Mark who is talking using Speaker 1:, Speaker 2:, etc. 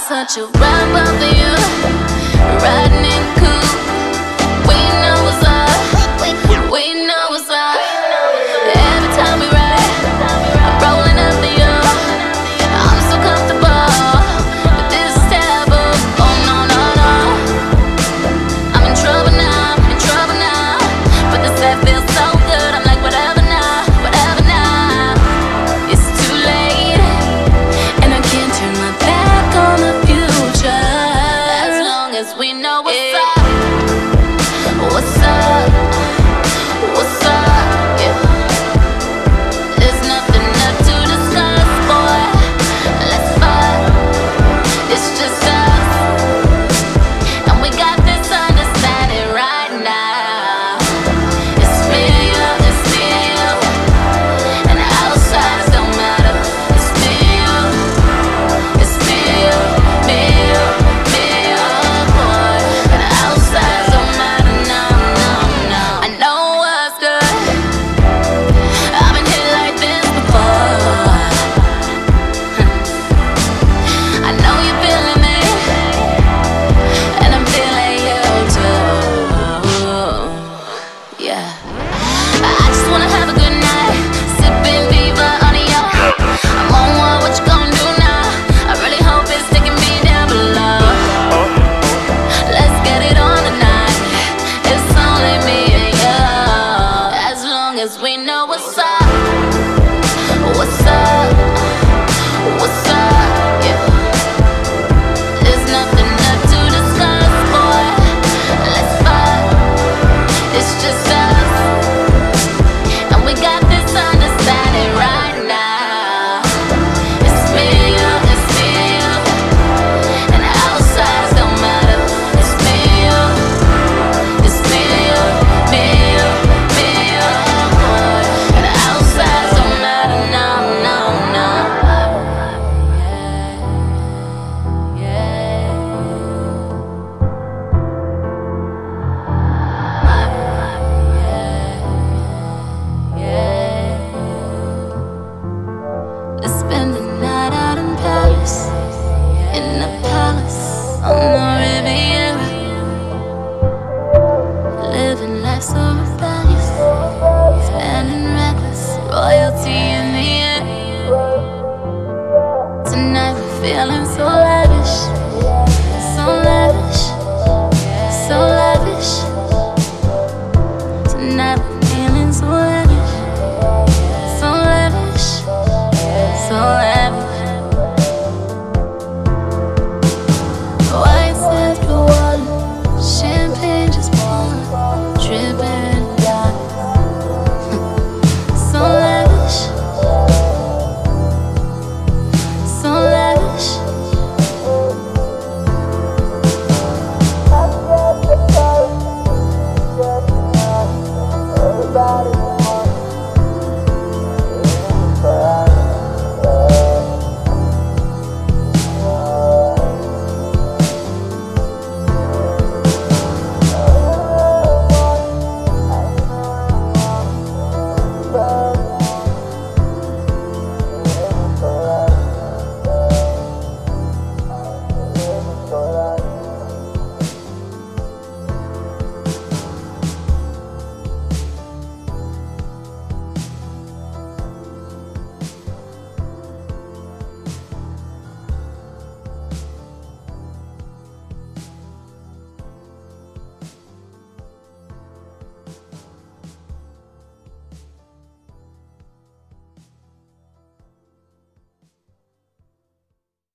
Speaker 1: such a rap up for you, riding in coupe. We know what's up, we know what's up. Every time we ride, I'm rolling up for you. I'm so comfortable, but this is terrible. Oh no, no, no. I'm in trouble now, in trouble now. But this set feels so good, I'm like whatever now, whatever now. It's too late, and I can't turn my back on the future. As long as we know what's up. What's up? What's up? Yeah. There's nothing left to discuss, boy. Let's fuck. It's just us, and we got this understanding right now. It's me and you, it's me and you, and the outsiders don't matter. It's me and you, it's me and you, me and you, me and you, boy. And the outsiders don't matter now, now, now. I know what's good. I've been hit like this before. I know you're feeling me, and I'm feeling you too. Yeah. I just wanna have a good night, sipping Viva on the yacht. I'm on one, what you gonna do now? I really hope it's taking me down below. Let's get it on tonight. It's only me and you. As long as we know what's up. What's up? What's up? Yeah. There's nothing left to discuss, boy. Let's fuck. It's just us, and we got this understanding right now. It's me and you, it's me and you, and the outsiders don't matter. It's me and you, it's me and you, me and you, me and you, boy. And the outsiders don't matter now, now, now. Let's spend the night out in Paris, in the palace on the Riviera, living life so rebellious, spending reckless, royalty in the air. Tonight we're feeling so lavish.